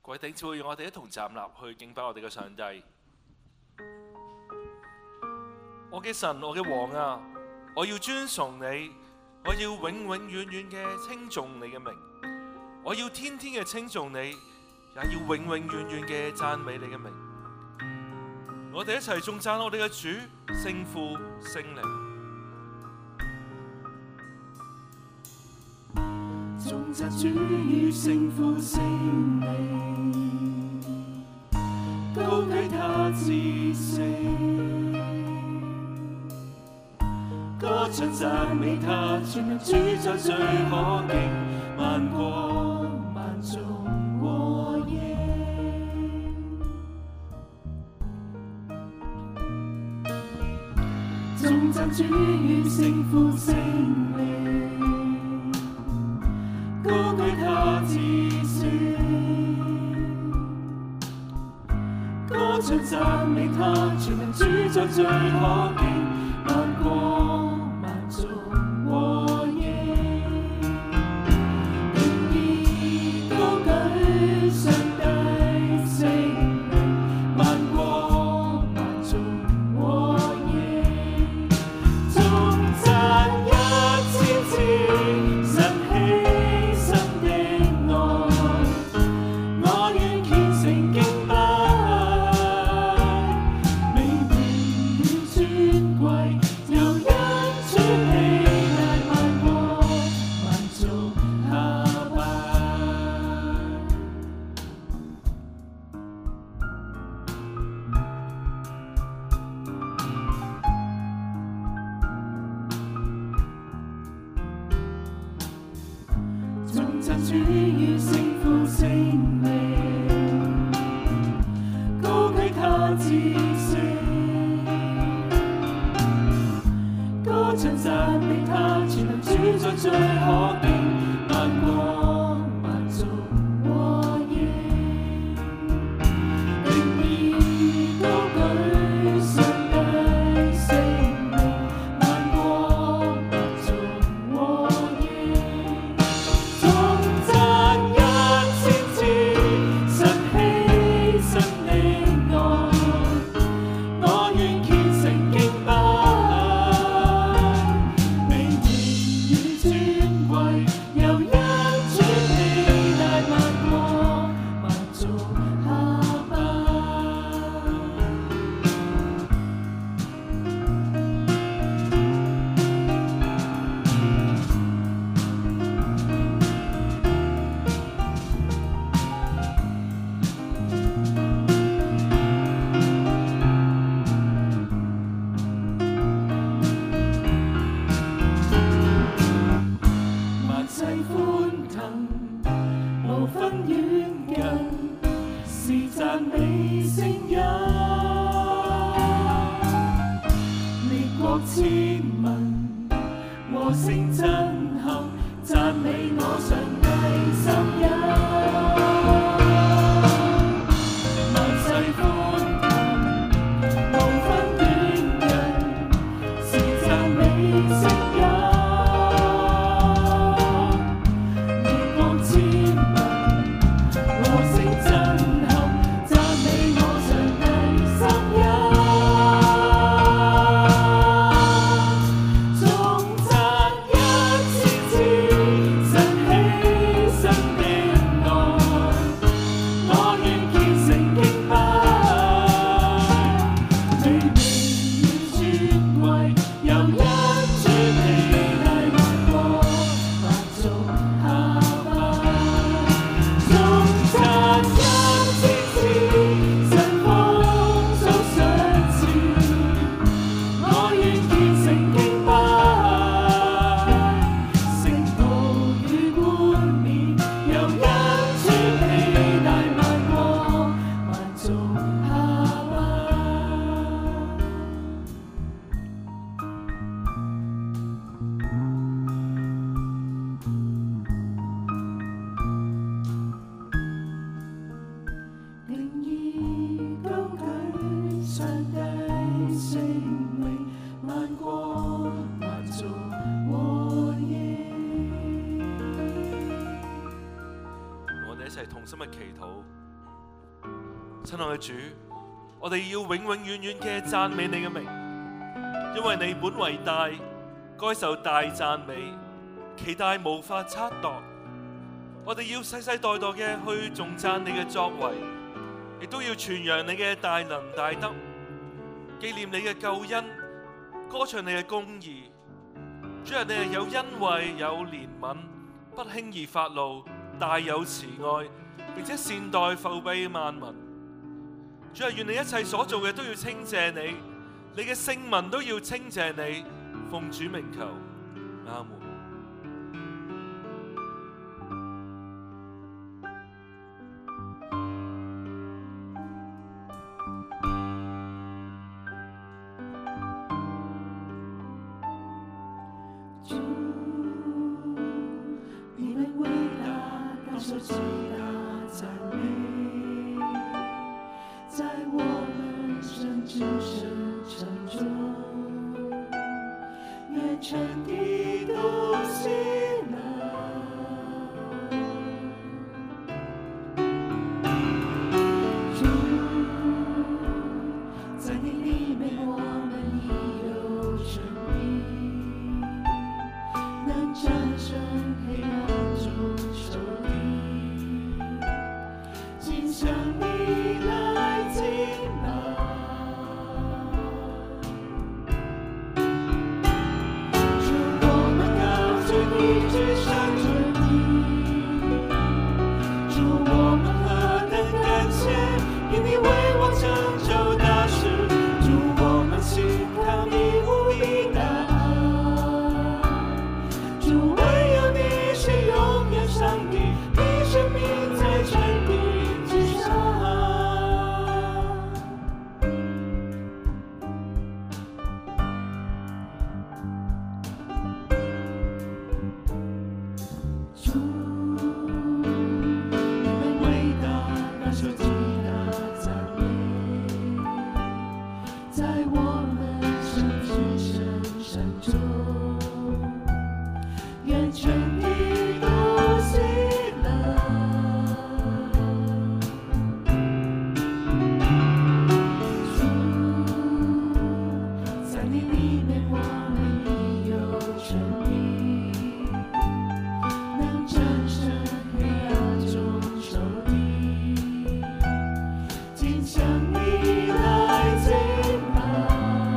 各位弟兄姊妹，讓我哋一同站立去敬拜我哋嘅上帝。我嘅神，我嘅王啊，我要尊崇你，我要永永遠遠嘅稱頌你嘅名，我要天天嘅稱頌你，也要永永遠遠嘅讚美你嘅名。我哋一齊頌讚我哋嘅主，聖父、聖靈。 頌讚主與聖父聖靈，高舉他至聖，歌唱讚美他，全能主宰最可敬，萬國萬族和應。頌讚主與聖父聖靈，高舉他至聖，歌唱讚美他，全能主宰最可敬，萬國萬族和應。榮耀高舉上帝聖名，萬國萬族和應。頌讚一千次神喜心的愛，我願虔誠敬拜，美妙與尊貴，又因主喜愛萬國萬族下拜。頌讚主與聖父聖靈，高舉他至聖，歌唱讚美他，全能主宰最可敬，萬國萬族和應。榮耀高舉上帝聖名，萬國萬族和應。頌讚一千次神喜心的愛，我願虔誠敬拜，美妙與尊貴，又因主喜愛萬國萬族下拜。萬世歡騰，無分遠近，是讚美聲音。列國千民和聲震撼，讚美我上帝心音。萬世歡騰，無分遠近，是讚美聲音。列國千民和聲震撼，讚美我上帝心音。頌讚一千次神喜心的愛，我願虔誠敬拜，美妙與尊貴，又因主喜愛萬國萬族下拜。頌讚一千次神豐收賞賜，我願虔誠敬拜，聖道與冠冕，又因主喜愛萬國萬族下拜。榮耀高舉上帝聖名，萬國萬族和應。 我哋一齊同心嘅祈禱。 親愛嘅主，我哋要永永遠遠嘅讚美你嘅名，因為你本為大，該受大讚美，其大無法測度。我哋要世世代代嘅去頌讚你嘅作為，亦都要傳揚你嘅大能大德，紀念你嘅救恩，歌唱你嘅公義。主啊，你係有恩惠有憐憫，不輕易發怒，大有慈愛，並且善待覆庇萬民。主啊，願你一切所做嘅都要稱謝你，你嘅聖民都要稱謝你，奉主名求，阿門。 主，你们伟大，感受极大赞美，在我们神之深沉中，愿全地都喜乐。主，在你里面我们已有真理，能战胜黑暗中仇敌，今向你来敬拜。主，我们高举你至上真理，主，我们何等感谢，因你为我成就大事，主，我们信靠你无比大爱。主，唯有你是永远上帝，你生命在真理之上。主，你们伟大，感受极大赞美，在我们神之深中，愿全地都喜乐。主，在你里面我们已有真理，能战胜黑暗中仇敌，今向你来敬拜。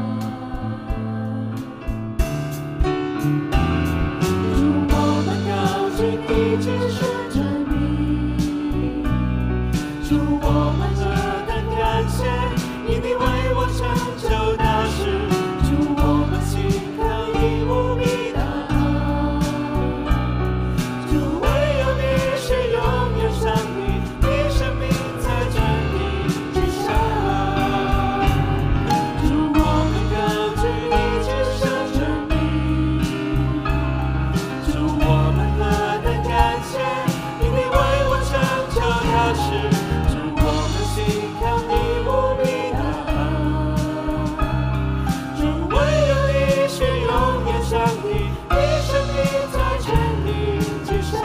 主，我们高举你至圣真理，主，我们何等感谢，因你为我成就大事，主，我们信靠你无比大爱。主，唯有你是永远上帝，你生命在真理之上。主，我们高举你至圣真理，主，我们何等感谢，因你为我成就大事，主，我们信靠你无比大爱。主，唯有你是永远上帝，你生命在真理之上。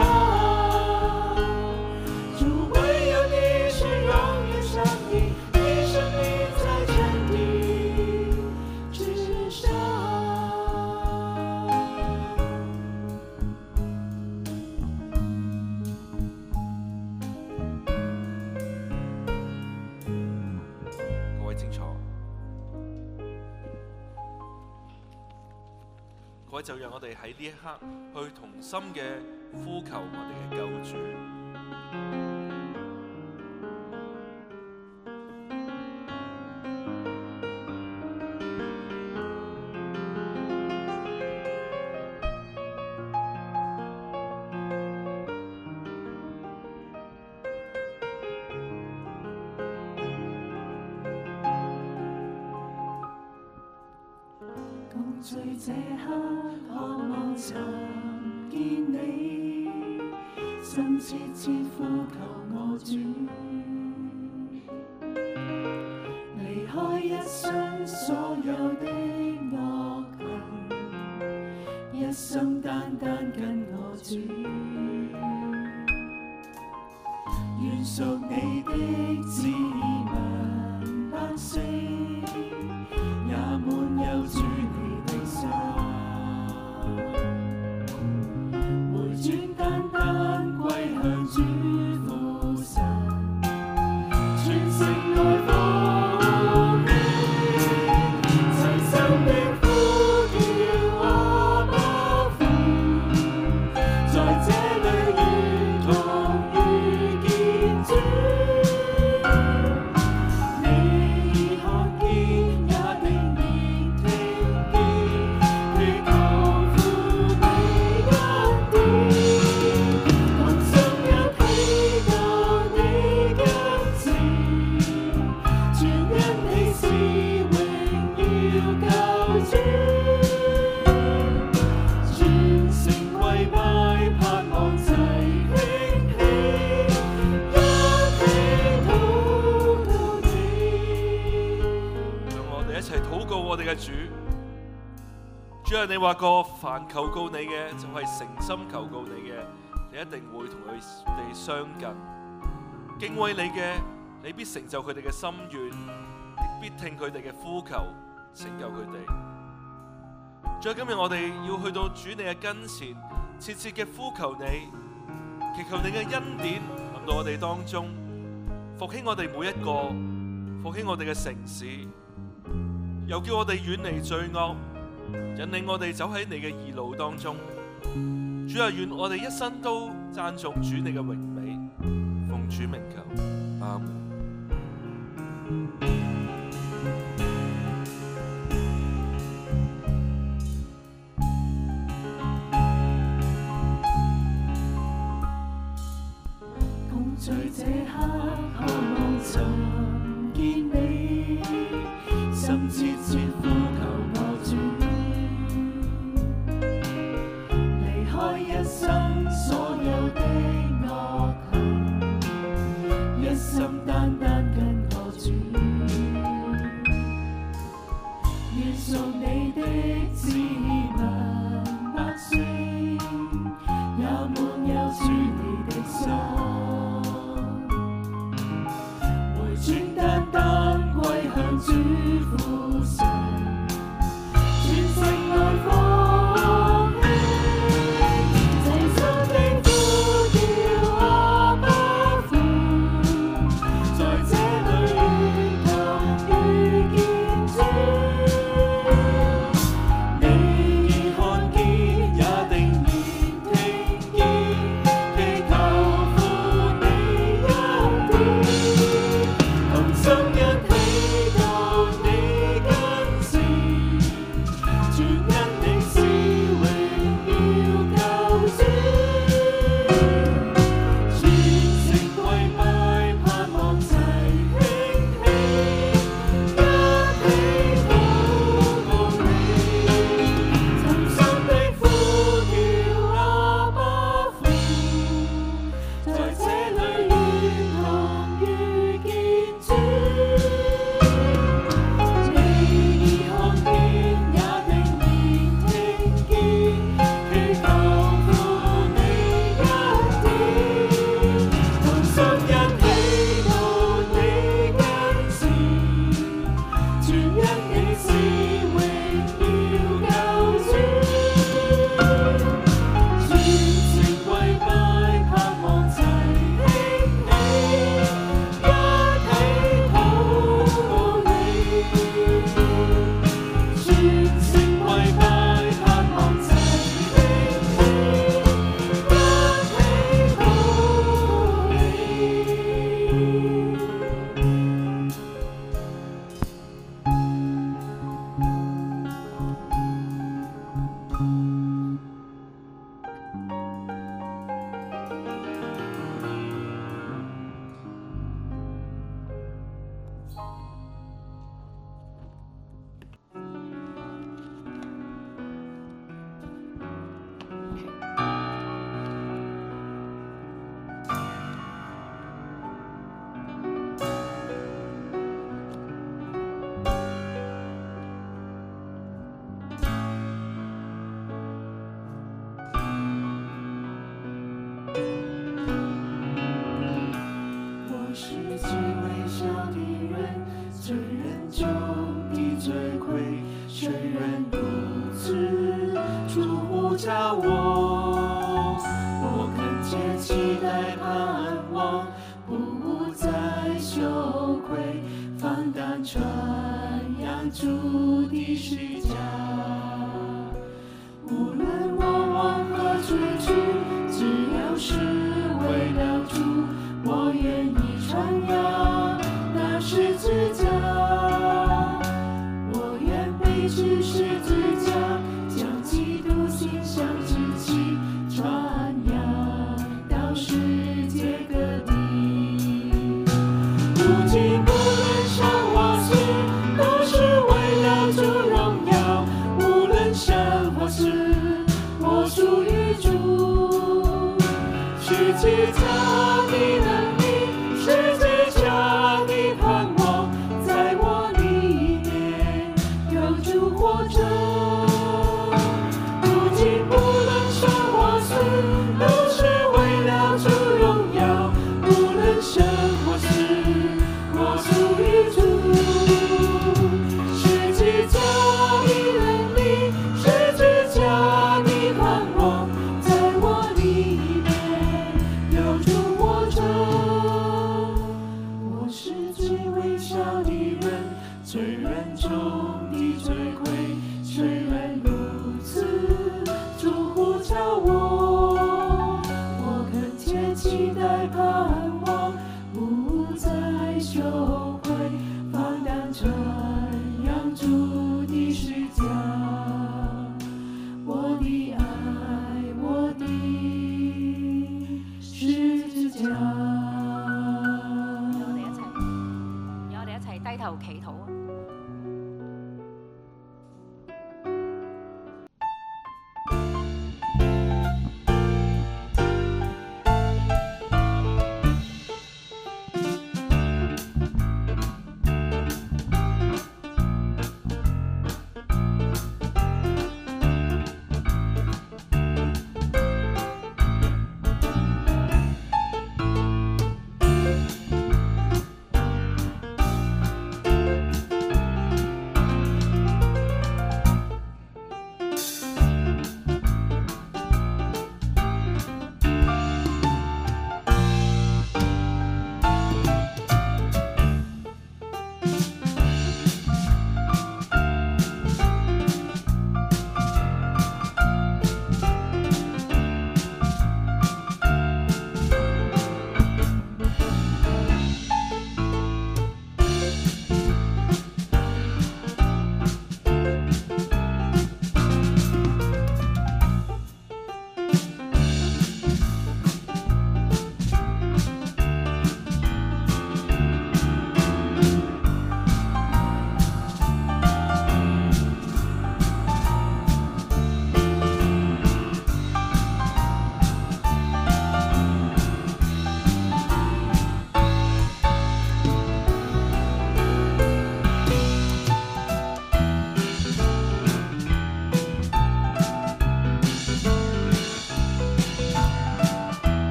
主，唯有你是永远上帝，你生命在真理之上。 各位請坐，各位就讓我哋喺呢一刻去同心嘅呼求我哋嘅救主。 共聚這刻，渴望尋見你，心切切呼求我主，離開一生所有的惡行，一生單單跟我主。 願屬你的子民百姓，也滿有主你的心。回轉單單歸向主父神，全城來奉獻，齊心的呼叫阿爸父，在這裏願同遇見主。你已看見，也定然聽見，祈求父你恩典，同心一起求你恩慈，全因你是榮耀救主。全城跪拜，盼望齊興起，一起禱告你。 讓我哋一齊禱告我哋嘅主。主啊，你話過凡求告你嘅，就係誠心求告你嘅，你一定會同佢哋相近。敬畏你嘅，你必成就佢哋嘅心願，亦必聽佢哋嘅呼求，拯救佢哋。主啊，今日我哋要去到主你嘅跟前，切切嘅呼求你，祈求你嘅恩典臨到我哋當中，復興我哋每一個，復興我哋嘅城市，又叫我哋遠離罪惡，引領我哋走喺你嘅義路當中。主啊，願我哋一生都讚頌主你嘅榮美，奉主名求，阿門。 共聚這刻，渴望尋見你，心切切呼求我主，離開一生所有的惡行，一心單單跟我主。願屬你的子民百姓，也滿有主你的心。回轉單單歸向主父神， 主的十架。无论我往何处去，只要是为了主，我愿意传扬那十字架。我愿背起十字架，将基督馨香之气传扬到世界各地。如今不论生或死，都是为了主荣耀。无论生或死，我属于主。十字架的能力，十字架的盼望，在我里面有主活着。如今不论生或死，都是为了主荣耀。无论生或死，我属于主。十字架的能力，十字架的盼望，在我里面有主活着。我是最微小的人，最软重的罪魁，虽然如此，主呼召我，我恳切期待盼望，不再羞愧，放胆传扬主的十架。我的爱，我的十字架。